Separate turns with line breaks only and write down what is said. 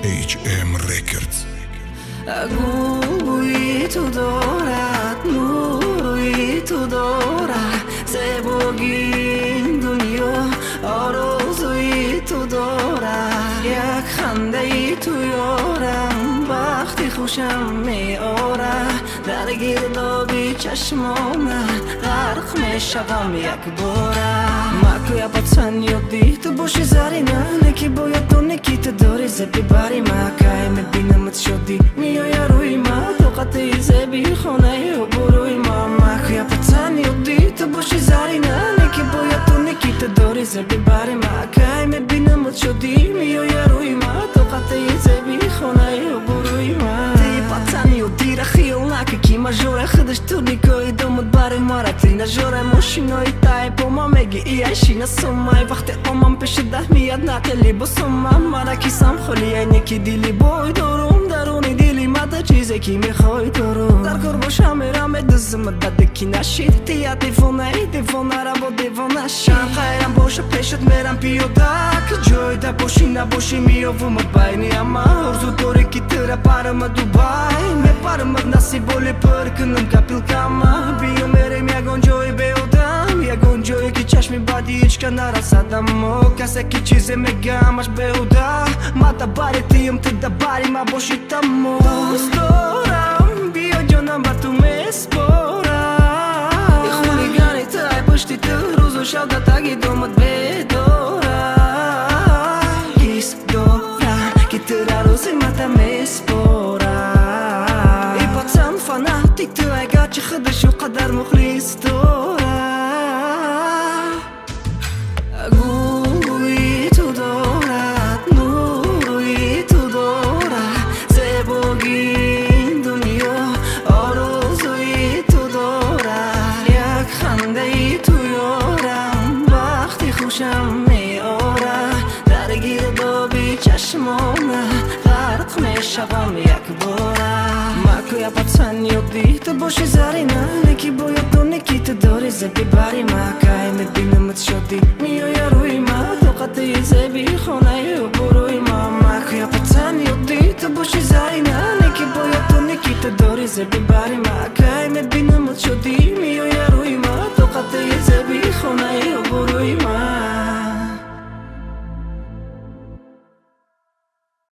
HM Records.
گویی تو دارد نوری تو دارد زیبایی دنیا آرزویی تو دارد یک خنده ای تو یارم وقتی خوشم میارد در گردابی چشمانم غرق میشوم یک بارم مکویا پацан یادی تو باشی زرینه نکی باید تو نکی تو داری زبی باری مکای میبینمت شدی میای روی ما طاقت زبی خانه و بروی ما مکویا پацан یادی تو باشی زرینه نکی باید تو نکی تو داری زبی باری مکای میبینمت شدی میای روی ما طاقت زبی خانه و بروی ما تی پацан یادی را خیال نکی کی ماجوره خودش تو نیکوی دومت باری مارا تی نجوره ماشینای تای با ما میگی ای ایشی سومای وقتی آمم پیش ده میاد نقلی بسومم مرا کیسم خلی اینکی دیلی بای دارم درونی دیلی مده چیزی که میخوای دارم در کار باشم میرم ادزم داده کی نشید تیا دیوانه را با دیوانه شم خیرم باشه پیشت میرم پیاده که جای ده باشی نباشی میاومد بینی اما ارزو داری که تره پرم دوبای میپرم نصیب بولی پر کنم کپیلکم بیا میریم یگان جای بیادم یگان جایی که چشمی بعدی هیچ که نرسدم و کسی که چیزی میگم اش بیوده ما دباری تیم تو دباری ما باشی تمو دوست دارم بیا جانم با تو میسپارم ای خونیگانی تای پشتی تو روز و شب دتاگی دومت بدارم حس دارم که تو را روزی ما تا میسپارم ای پацан فاناتیک تو اگر چه خودشو قدر مخلیص دارم گویی تو دارد نوری تو دارد زیبایی دنیا آرزویی تو دارد یک خنده ای تو یارم وقتی خوشم میارد در گردابی چشمانم غرق میشوم یک بارم مکویا پацан یادی تو باشی زرینه نکی باید تو نکی تو داری زبی باری من